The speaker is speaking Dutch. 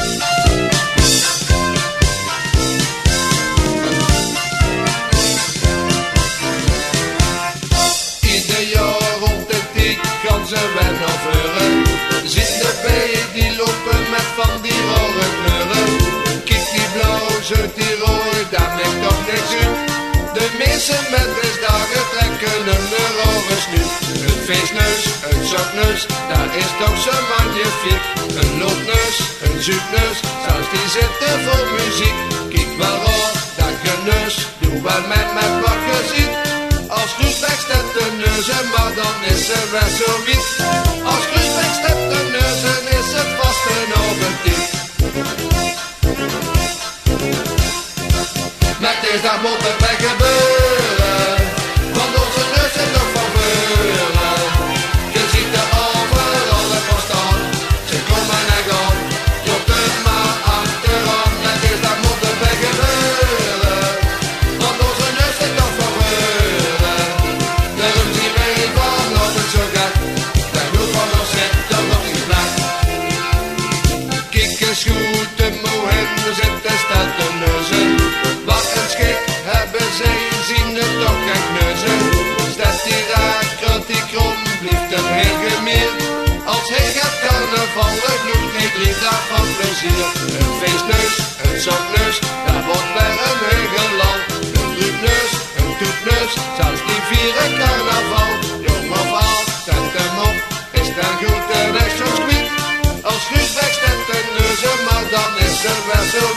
Ieder jaar rond de dik gaan ze weer naar voren. Zit erbij, die lopen met van die rare kleuren. Kijk die blauw, zo die rood, dat maakt toch niks uit. De mensen met restdagen trekken een rare snuit. Een feestneus, een zakneus, dat is toch zo magnifiek. Een loopneus, een zoetneus, zelfs die zitten voor muziek. Kijk maar op, dat geneus, doe wel met wat je ziet. Als Groesbeek stemt de neuzen, maar dan is ze wel zo wiet. Als Groesbeek stemt de neuzen, is het vast een avontuur. Met deze dag moet het weg gebeuren, want onze neus zit nog van veuren. Je ziet er overal ervoor staan, ze komen en gaan, tot het maar achteraan. Met deze dag moet het weg gebeuren, want onze neus zit nog van veuren. Daarom zien wij van altijd zo gek, daar genoeg van ons zit dan nog niet blij. Kijk eens goed, de mohen zitten staat de neuzen. Wat een schik hebben zij, zien het toch geen neuzen. Staat die raak, krult die krom, blijft hem heel gemeerd. Als hij gaat carnaval, genoeg niet 3 dagen van plezier. Een feestneus, een zakneus, daar wordt weer een heel land. Een druipneus, een toetneus, zelfs die vieren carnaval. Jong of oud, zet hem op, is dan goed en echt zo kwiet. Als Groesbeek stemt de neuzen, maar dan is er wel zo